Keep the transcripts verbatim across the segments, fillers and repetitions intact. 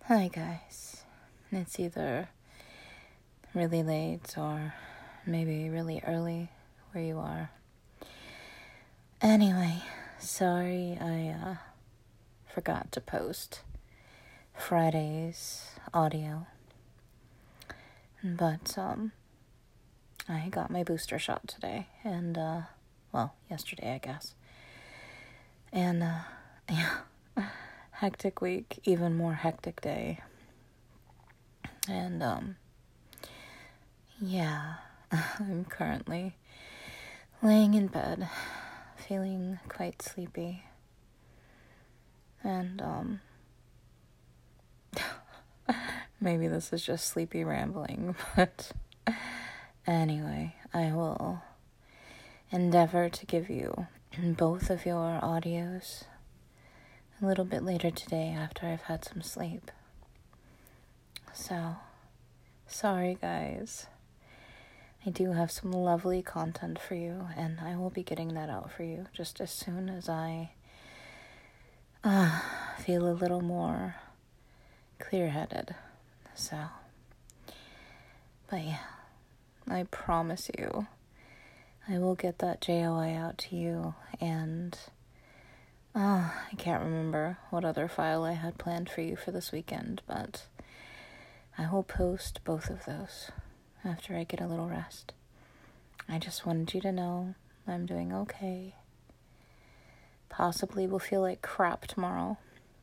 Hi guys. It's either really late or maybe really early where you are. Anyway, sorry I uh, forgot to post Friday's audio. But um, I got my booster shot today and, uh, well, yesterday I guess. And, uh, yeah, hectic week, even more hectic day. And, um, yeah, I'm currently laying in bed, feeling quite sleepy. And, um, maybe this is just sleepy rambling, but anyway, I will endeavor to give you both of your audios a little bit later today after I've had some sleep. So, sorry guys. I do have some lovely content for you, and I will be getting that out for you just as soon as I uh, feel a little more clear-headed. So, but yeah, I promise you, I will get that J O I out to you, and uh, I can't remember what other file I had planned for you for this weekend, but I will post both of those after I get a little rest. I just wanted you to know I'm doing okay. Possibly will feel like crap tomorrow.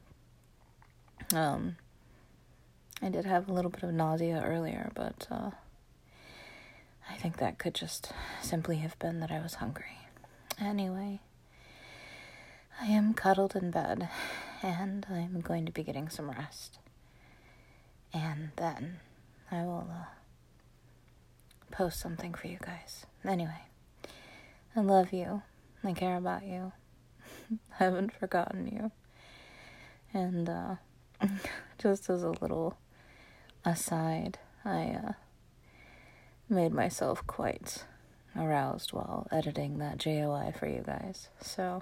Um, I did have a little bit of nausea earlier, but uh, I think that could just simply have been that I was hungry. Anyway, I am cuddled in bed, and I'm going to be getting some rest. And then I will uh, post something for you guys. Anyway, I love you. I care about you. I haven't forgotten you. And uh, just as a little aside, I uh, made myself quite aroused while editing that J O I for you guys. So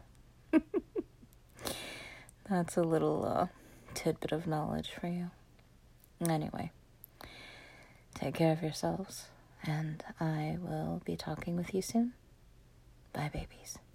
that's a little uh, tidbit of knowledge for you. Anyway, take care of yourselves, and I will be talking with you soon. Bye, babies.